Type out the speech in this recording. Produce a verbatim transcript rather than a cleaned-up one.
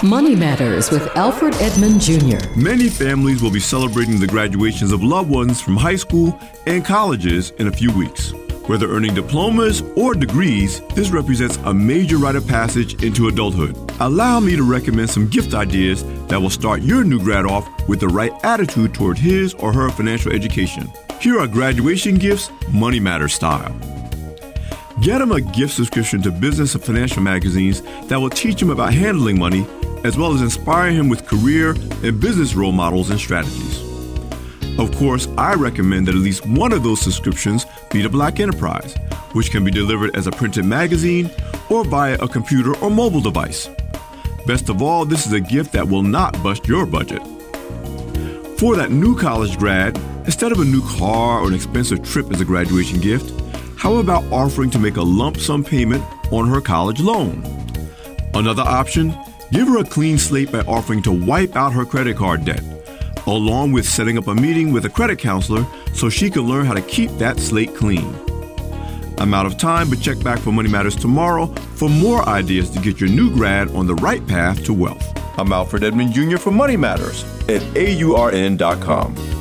Money Matters with Alfred Edmond Junior Many families will be celebrating the graduations of loved ones from high school and colleges in a few weeks. Whether earning diplomas or degrees, this represents a major rite of passage into adulthood. Allow me to recommend some gift ideas that will start your new grad off with the right attitude toward his or her financial education. Here are graduation gifts, Money Matters style. Get him a gift subscription to business and financial magazines that will teach him about handling money, as well as inspire him with career and business role models and strategies. Of course, I recommend that at least one of those subscriptions be to Black Enterprise, which can be delivered as a printed magazine or via a computer or mobile device. Best of all, this is a gift that will not bust your budget. For that new college grad, instead of a new car or an expensive trip as a graduation gift, how about offering to make a lump sum payment on her college loan? Another option, give her a clean slate by offering to wipe out her credit card debt, along with setting up a meeting with a credit counselor so she can learn how to keep that slate clean. I'm out of time, but check back for Money Matters tomorrow for more ideas to get your new grad on the right path to wealth. I'm Alfred Edmond Junior for Money Matters at A U R N dot com.